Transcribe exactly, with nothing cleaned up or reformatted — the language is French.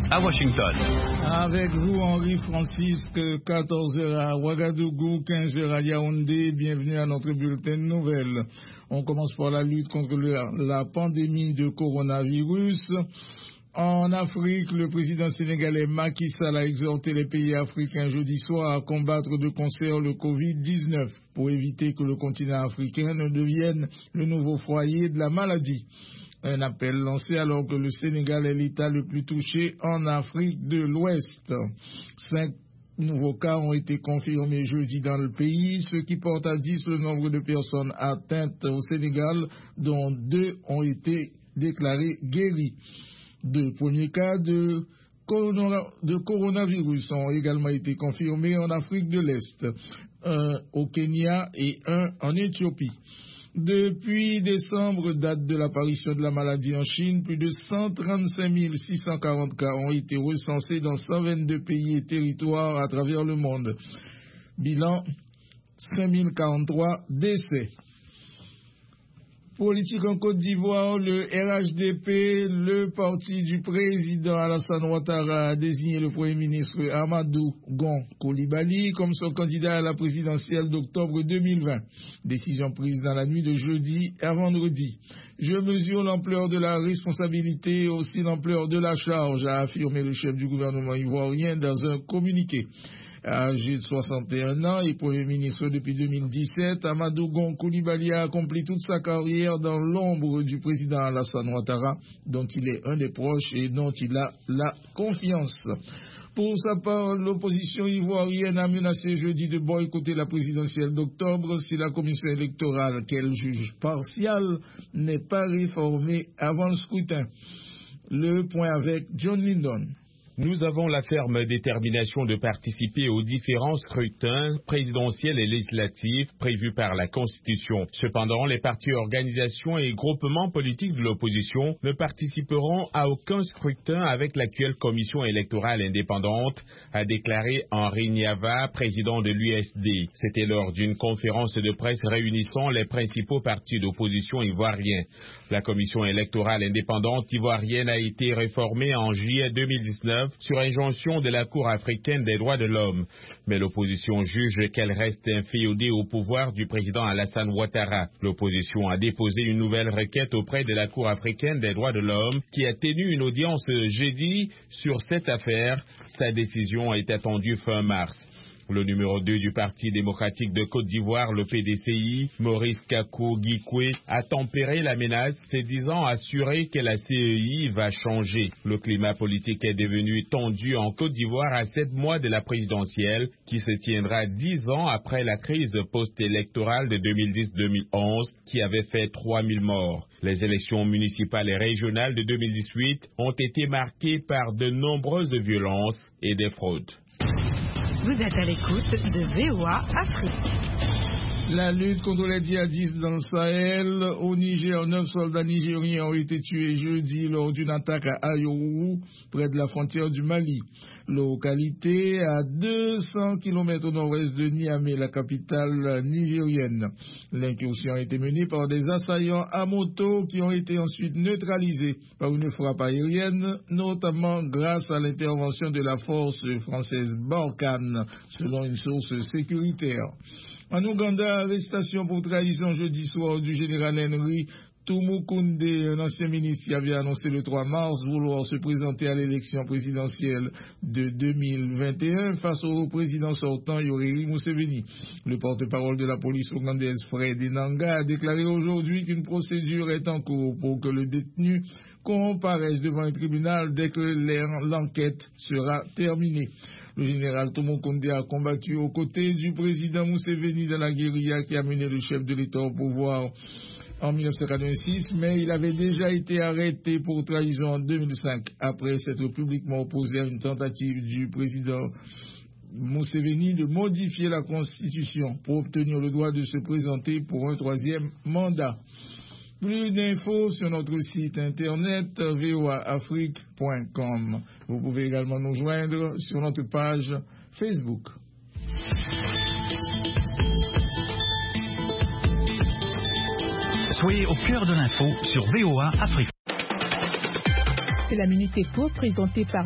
à Washington. Avec vous, Henri Francisque, quatorze heures à Ouagadougou, quinze heures à Yaoundé. Bienvenue à notre bulletin de nouvelles. On commence par la lutte contre le, la pandémie de coronavirus. En Afrique, le président sénégalais Macky Sall a exhorté les pays africains jeudi soir à combattre de concert le covid dix-neuf pour éviter que le continent africain ne devienne le nouveau foyer de la maladie. Un appel lancé alors que le Sénégal est l'État le plus touché en Afrique de l'Ouest. Cinq nouveaux cas ont été confirmés jeudi dans le pays, ce qui porte à dix le nombre de personnes atteintes au Sénégal, dont deux ont été déclarées guéries. Deux premiers cas de, corona, de coronavirus ont également été confirmés en Afrique de l'Est, un au Kenya et un en Éthiopie. Depuis décembre, date de l'apparition de la maladie en Chine, plus de cent trente-cinq mille six cent quarante cas ont été recensés dans cent vingt-deux pays et territoires à travers le monde. Bilan, cinq mille quarante-trois décès. Politique en Côte d'Ivoire, le R H D P, le parti du président Alassane Ouattara, a désigné le Premier ministre Amadou Gon Coulibaly comme son candidat à la présidentielle d'octobre deux mille vingt. Décision prise dans la nuit de jeudi à vendredi. Je mesure l'ampleur de la responsabilité et aussi l'ampleur de la charge, a affirmé le chef du gouvernement ivoirien dans un communiqué. Âgé de soixante et un ans et Premier ministre depuis deux mille dix-sept, Amadou Gon Coulibaly a accompli toute sa carrière dans l'ombre du président Alassane Ouattara, dont il est un des proches et dont il a la confiance. Pour sa part, l'opposition ivoirienne a menacé jeudi de boycotter la présidentielle d'octobre si la commission électorale, qu'elle juge partiale, n'est pas réformée avant le scrutin. Le point avec John Lindon. Nous avons la ferme détermination de participer aux différents scrutins présidentiels et législatifs prévus par la Constitution. Cependant, les partis, organisations et groupements politiques de l'opposition ne participeront à aucun scrutin avec l'actuelle commission électorale indépendante, a déclaré Henri Niava, président de l'U S D. C'était lors d'une conférence de presse réunissant les principaux partis d'opposition ivoiriens. La commission électorale indépendante ivoirienne a été réformée en juillet deux mille dix-neuf sur injonction de la Cour africaine des droits de l'homme. Mais l'opposition juge qu'elle reste inféodée au pouvoir du président Alassane Ouattara. L'opposition a déposé une nouvelle requête auprès de la Cour africaine des droits de l'homme qui a tenu une audience jeudi sur cette affaire. Sa décision est attendue fin mars. Le numéro deux du Parti démocratique de Côte d'Ivoire, le P D C I, Maurice Kakou Guikwe, a tempéré la menace, se disant assuré que la C E I va changer. Le climat politique est devenu tendu en Côte d'Ivoire à sept mois de la présidentielle, qui se tiendra dix ans après la crise post-électorale de deux mille dix deux mille onze, qui avait fait trois mille morts. Les élections municipales et régionales de deux mille dix-huit ont été marquées par de nombreuses violences et des fraudes. Vous êtes à l'écoute de V O A Afrique. La lutte contre les djihadistes dans le Sahel. Au Niger, neuf soldats nigériens ont été tués jeudi lors d'une attaque à Ayoru, près de la frontière du Mali. Localité à deux cents kilomètres au nord-est de Niamey, la capitale nigérienne. L'incursion a été menée par des assaillants à moto qui ont été ensuite neutralisés par une frappe aérienne, notamment grâce à l'intervention de la force française Barkhane, selon une source sécuritaire. En Ouganda, arrestation pour trahison jeudi soir du général Henry Tumukunde, un ancien ministre qui avait annoncé le trois mars vouloir se présenter à l'élection présidentielle de deux mille vingt et un face au président sortant Yoweri Museveni. Le porte-parole de la police ougandaise Fred Enanga a déclaré aujourd'hui qu'une procédure est en cours pour que le détenu comparaisse devant un tribunal dès que l'enquête sera terminée. Le général Tumukunde a combattu aux côtés du président Museveni dans la guérilla qui a mené le chef de l'État au pouvoir en mille neuf cent quatre-vingt-six, mais il avait déjà été arrêté pour trahison en deux mille cinq, après s'être publiquement opposé à une tentative du président Museveni de modifier la Constitution pour obtenir le droit de se présenter pour un troisième mandat. Plus d'infos sur notre site internet v o a afrique point com. Vous pouvez également nous joindre sur notre page Facebook. Soyez au cœur de l'info sur V O A Afrique. C'est la Minute Éco présentée par